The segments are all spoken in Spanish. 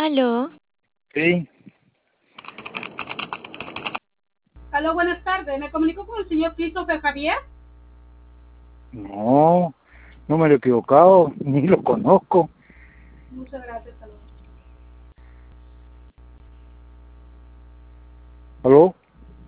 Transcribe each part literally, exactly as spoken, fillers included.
Aló. Sí, Aló, buenas tardes. Me comunico con el señor Christopher Javier. no, no me lo he equivocado, ni lo conozco. Muchas gracias. Aló. ¿Aló?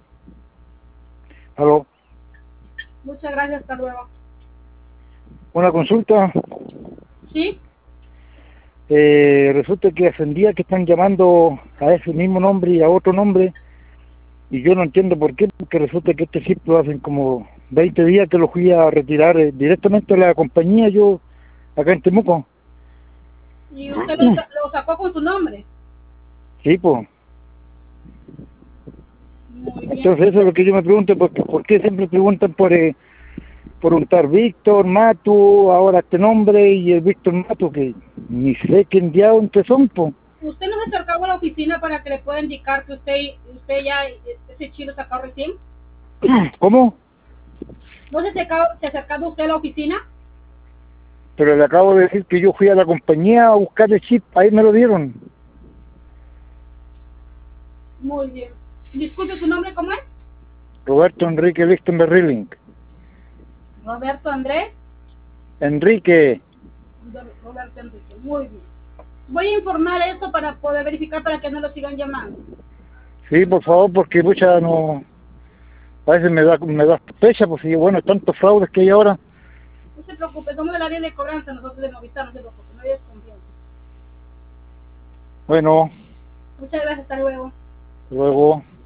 ¿Aló? Muchas gracias. Hasta luego. Una consulta. ¿Sí? Eh, resulta que hace un día que están llamando a ese mismo nombre y a otro nombre, y yo no entiendo por qué, porque resulta que este chip lo hacen como veinte días que lo fui a retirar eh, directamente a la compañía, yo, acá en Temuco. ¿Y usted lo, sa- lo sacó con su nombre? Sí, pues. Muy bien. Entonces eso es lo que yo me pregunto, porque ¿por qué siempre preguntan por eh, por un tal Víctor Matu, ahora este nombre, y el Víctor Matu, que ni sé quién diablos que son, pues? ¿Usted no se acercó a la oficina para que le pueda indicar que usted usted ya ese chip lo sacó recién? ¿Cómo? ¿No se acercó, se acercado usted a la oficina? Pero le acabo de decir que yo fui a la compañía a buscar el chip, ahí me lo dieron. Muy bien. Disculpe, ¿su nombre cómo es? Roberto Enrique Lichtenberg Rilling. Roberto Andrés. Enrique, Roberto Enrique. Muy bien. Voy a informar esto para poder verificar para que no lo sigan llamando. sí, por favor, porque mucha no, a veces me da, me da sospecha, pues sí, bueno, tantos fraudes que hay ahora. No se preocupe, somos del área de cobranza, nosotros de Movistar, no se preocupe, no hay desconfianza. Bueno, Muchas gracias, hasta luego. luego...